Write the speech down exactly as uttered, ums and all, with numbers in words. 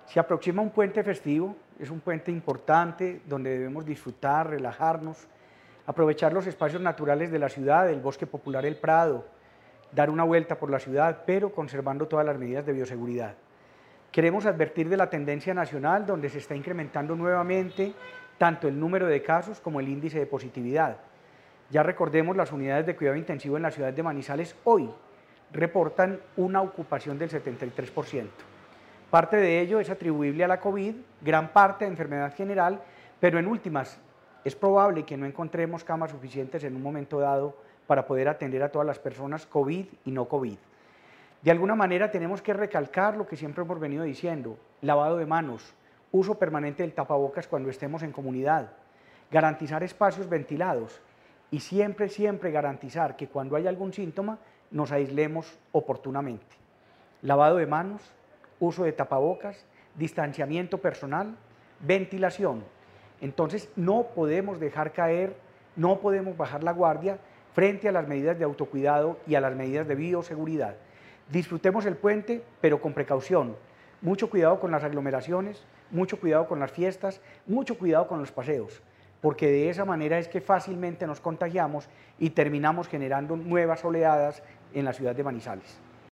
Se aproxima un puente festivo, es un puente importante donde debemos disfrutar, relajarnos, aprovechar los espacios naturales de la ciudad, el bosque popular El Prado, dar una vuelta por la ciudad, pero conservando todas las medidas de bioseguridad. Queremos advertir de la tendencia nacional donde se está incrementando nuevamente tanto el número de casos como el índice de positividad. Ya recordemos, las unidades de cuidado intensivo en la ciudad de Manizales hoy reportan una ocupación del setenta y tres por ciento. Parte de ello es atribuible a la COVID, gran parte a enfermedad general, pero en últimas es probable que no encontremos camas suficientes en un momento dado para poder atender a todas las personas COVID y no COVID. De alguna manera tenemos que recalcar lo que siempre hemos venido diciendo: lavado de manos, uso permanente del tapabocas cuando estemos en comunidad, garantizar espacios ventilados y siempre, siempre garantizar que cuando haya algún síntoma nos aislemos oportunamente. Lavado de manos, uso de tapabocas, distanciamiento personal, ventilación. Entonces no podemos dejar caer, no podemos bajar la guardia frente a las medidas de autocuidado y a las medidas de bioseguridad. Disfrutemos el puente, pero con precaución. Mucho cuidado con las aglomeraciones, mucho cuidado con las fiestas, mucho cuidado con los paseos, porque de esa manera es que fácilmente nos contagiamos y terminamos generando nuevas oleadas en la ciudad de Manizales.